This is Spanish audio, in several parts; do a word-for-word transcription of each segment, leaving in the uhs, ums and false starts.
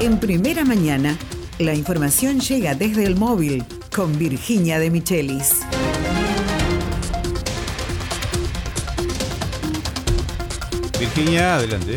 En Primera Mañana, la información llega desde el móvil con Virginia de Michelis. Virginia, adelante.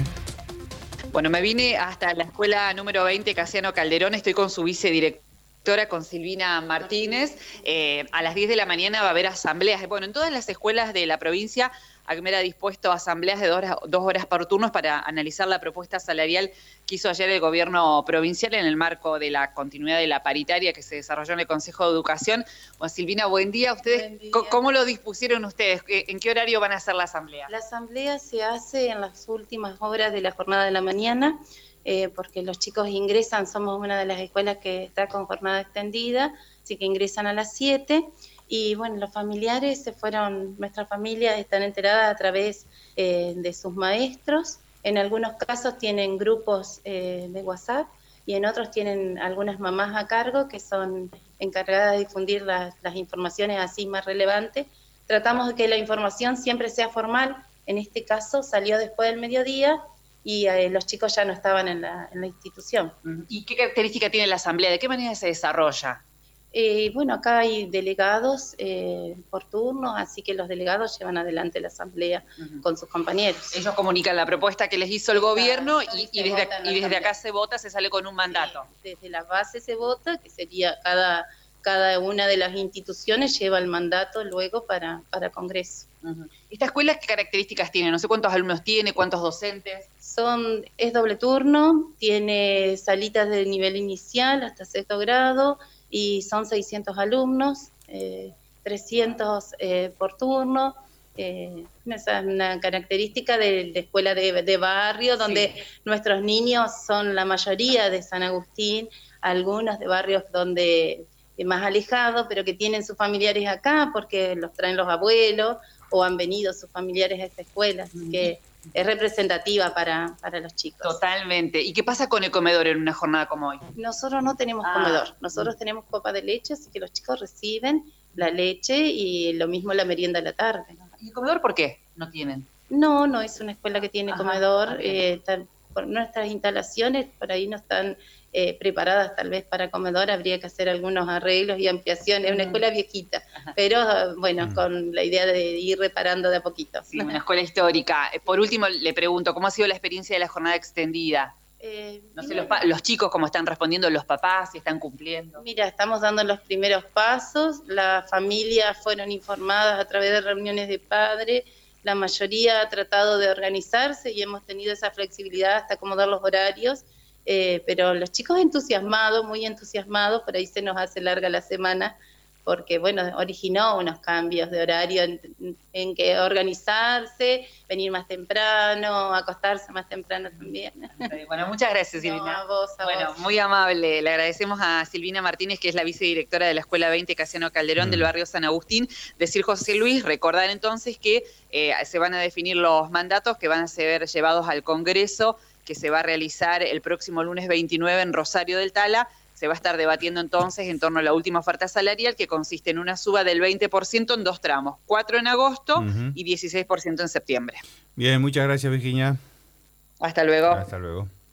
Bueno, me vine hasta la escuela número veinte, Casiano Calderón. Estoy con su vicedirectora, con Silvina Martínez. Eh, a las diez de la mañana va a haber asambleas. Bueno, en todas las escuelas de la provincia, ACMER ha dispuesto asambleas de dos horas, dos horas por turnos para analizar la propuesta salarial que hizo ayer el gobierno provincial en el marco de la continuidad de la paritaria que se desarrolló en el Consejo de Educación. Bueno, Silvina, buen día. ¿Ustedes buen día. ¿Cómo lo dispusieron ustedes? ¿En qué horario van a hacer la asamblea? La asamblea se hace en las últimas horas de la jornada de la mañana, eh, porque los chicos ingresan, somos una de las escuelas que está con jornada extendida, así que ingresan a las siete. Y bueno, los familiares se fueron, nuestras familias están enteradas a través eh, de sus maestros. En algunos casos tienen grupos eh, de WhatsApp y en otros tienen algunas mamás a cargo que son encargadas de difundir las, las informaciones así más relevantes. Tratamos de que la información siempre sea formal. En este caso salió después del mediodía y eh, los chicos ya no estaban en la, en la institución. ¿Y qué característica tiene la asamblea? ¿De qué manera se desarrolla? Eh, bueno, acá hay delegados eh, por turno, así que los delegados llevan adelante la asamblea uh-huh. con sus compañeros. Ellos comunican la propuesta que les hizo el gobierno y, y, desde, y desde acá se vota, se sale con un mandato. Sí, desde la base se vota, que sería cada, cada una de las instituciones lleva el mandato luego para, para Congreso. Uh-huh. ¿Esta escuela qué características tiene? No sé cuántos alumnos tiene, cuántos docentes. Son, es doble turno, tiene salitas de nivel inicial hasta sexto grado, y son seiscientos alumnos, eh, trescientos eh, por turno. Eh, esa es una característica de, de escuela de, de barrio, donde sí. Nuestros niños son la mayoría de San Agustín, algunos de barrios donde eh, más alejados, pero que tienen sus familiares acá, porque los traen los abuelos, o han venido sus familiares a esta escuela, así mm. que es representativa para, para los chicos. Totalmente. ¿Y qué pasa con el comedor en una jornada como hoy? Nosotros no tenemos ah. comedor, nosotros tenemos copa de leche, así que los chicos reciben la leche y lo mismo la merienda a la tarde. ¿Y el comedor por qué no tienen? No, no es una escuela que tiene Ajá, comedor, okay. eh, tal, por nuestras instalaciones por ahí no están eh, preparadas tal vez para comedor, habría que hacer algunos arreglos y ampliaciones, es una escuela viejita, Ajá. pero bueno, uh-huh. con la idea de ir reparando de a poquito. Sí, una escuela histórica. Por último, le pregunto, ¿cómo ha sido la experiencia de la jornada extendida? Eh, no sé, los, los chicos cómo están respondiendo, los papás, si están cumpliendo. Mira, estamos dando los primeros pasos, las familias fueron informadas a través de reuniones de padres, la mayoría ha tratado de organizarse y hemos tenido esa flexibilidad hasta acomodar los horarios, eh, pero los chicos entusiasmados, muy entusiasmados, por ahí se nos hace larga la semana, porque bueno, originó unos cambios de horario en, en que organizarse, venir más temprano, acostarse más temprano también. Bueno, muchas gracias, Silvina. No, a vos, a bueno, vos. Muy amable. Le agradecemos a Silvina Martínez, que es la vicedirectora de la Escuela veinte Casiano Calderón mm. del barrio San Agustín. Decir José Luis, recordar entonces que eh, se van a definir los mandatos que van a ser llevados al Congreso, que se va a realizar el próximo lunes veintinueve en Rosario del Tala. Se va a estar debatiendo entonces en torno a la última oferta salarial, que consiste en una suba del veinte por ciento en dos tramos, cuatro en agosto uh-huh. y dieciséis por ciento en septiembre. Bien, muchas gracias, Virginia. Hasta luego. Hasta luego.